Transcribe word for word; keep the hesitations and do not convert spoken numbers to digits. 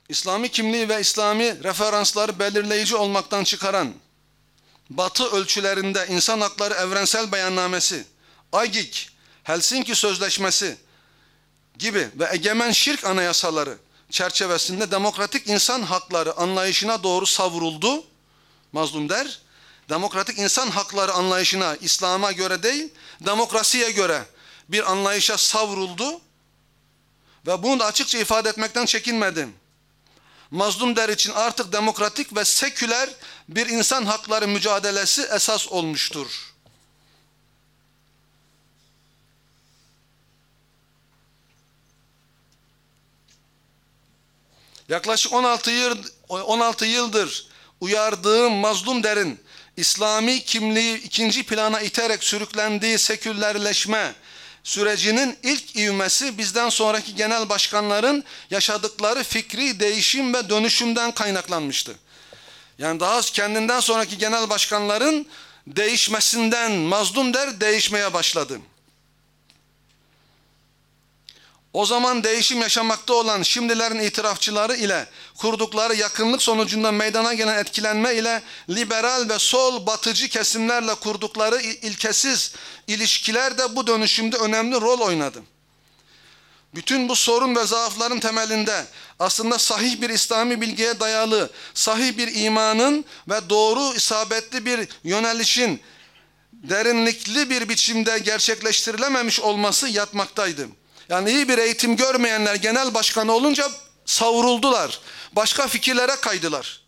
İslami kimliği ve İslami referansları belirleyici olmaktan çıkaran Batı ölçülerinde İnsan Hakları Evrensel Beyannamesi, AGİK, Helsinki Sözleşmesi gibi ve egemen şirk anayasaları çerçevesinde demokratik insan hakları anlayışına doğru savruldu. Mazlum Der, demokratik insan hakları anlayışına, İslam'a göre değil, demokrasiye göre bir anlayışa savruldu ve bunu da açıkça ifade etmekten çekinmedim. Mazlum Der için artık demokratik ve seküler bir insan hakları mücadelesi esas olmuştur. Yaklaşık on altı yıl, on altı yıldır uyardığım Mazlum Der'in İslami kimliği ikinci plana iterek sürüklendiği sekülerleşme sürecinin ilk ivmesi bizden sonraki genel başkanların yaşadıkları fikri değişim ve dönüşümden kaynaklanmıştı. Yani daha kendinden sonraki genel başkanların değişmesinden Mazlum Der değişmeye başladı. O zaman değişim yaşamakta olan şimdilerin itirafçıları ile kurdukları yakınlık sonucunda meydana gelen etkilenme ile liberal ve sol batıcı kesimlerle kurdukları ilkesiz ilişkiler de bu dönüşümde önemli rol oynadı. Bütün bu sorun ve zaafların temelinde aslında sahih bir İslami bilgiye dayalı, sahih bir imanın ve doğru isabetli bir yönelişin derinlikli bir biçimde gerçekleştirilememiş olması yatmaktaydı. Yani iyi bir eğitim görmeyenler genel başkan olunca savruldular. Başka fikirlere kaydılar.